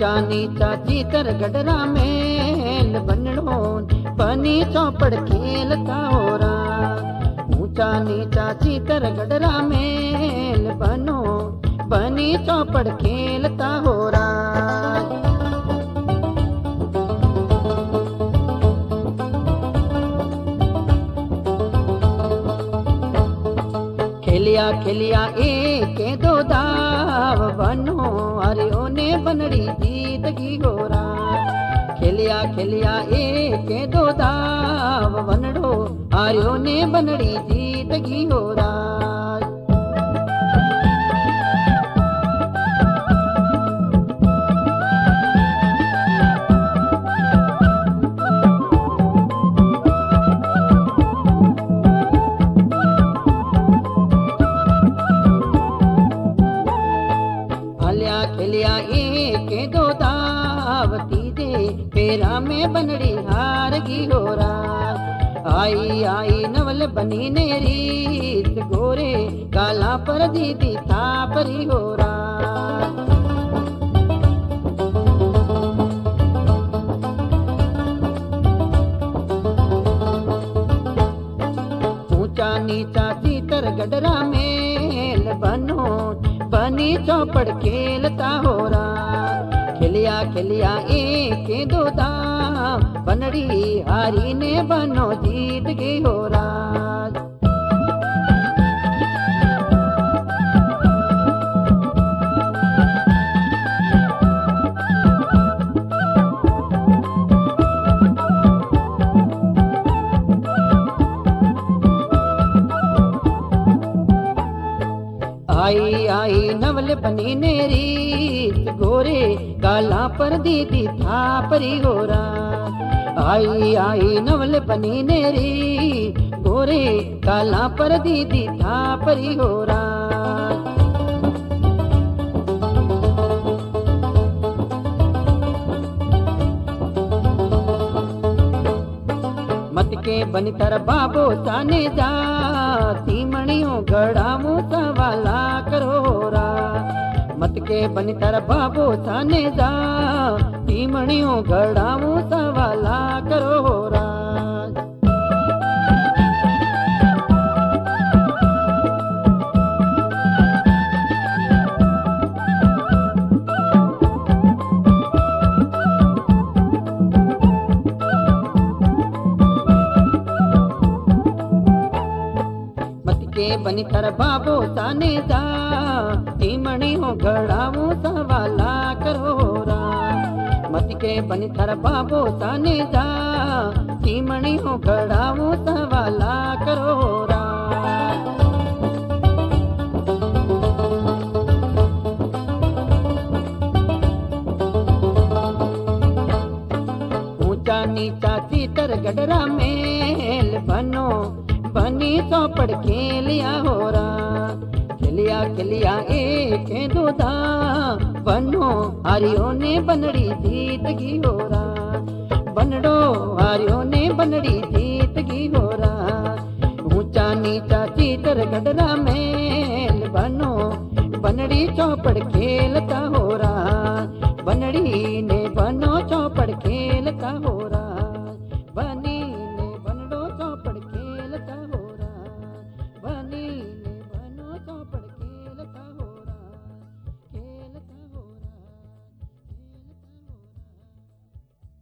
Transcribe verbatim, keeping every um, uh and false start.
ऊंचा नीचा चीतर गडरा मेल बनड़ो बनी चौपड़ खेलता हो रहा। ऊंचा नीचा चीतर गडरा मेल बनो बनी चौपड़ खेलता हो रहा। खेलिया खेलिया एक दो दाव बनो अरे ओने बनड़ी जीत की गोरा। खेलिया खेलिया एक दो दाव बनड़ो अरे ओने बनड़ी जीत की गोरा। खेलिया एक दो दावती दे पेरा में बनड़ी हार गी गोरा। आई आई नवल बनी ने रीत गोरे काला पर दीदी था परी गोरा। ऊंचा नीचा चीतर गडरा मेल बनो बनी चौपड़ खेलता हो रहा। खेलिया खेलिया एक दो दाम बनड़ी हारी ने बनो जीत गई हो रहा। आई आई नवल बनी ने रीत गोरे काला पर दीदी था परी गोरा। आई आई नवल बनी ने रीत गोरे काला पर दीदी था परी गोरा। मत के बनकर बाबो ताने जा तीमणियों गड़ामो सवाला करोरा। मत के बनकर बाबो ताने जा तीमणियों गड़ामो सवाला करोरा। बनी कर बाबो ताने जा तीमणी हो गड़ामो सवाला करोरा। मत के बनी कर बाबो ताने जा तीमणी हो गड़ामो सवाला करोरा। ऊंचा नीचा चीतर गडरा मेल बनो बनी चौपड़ खेलिया हो रहा। खेलिया खेलिया एक दो दाम बनो हरियो ने बनड़ी जीत की हो रहा। बनड़ो हरियो ने बनड़ी जीत की हो रहा। ऊंचा नीचा चीतर गडरा मेल बनो बनड़ी चौपड़ खेलता हो रहा। बनड़ी ने बनो चौपड़ खेलता हो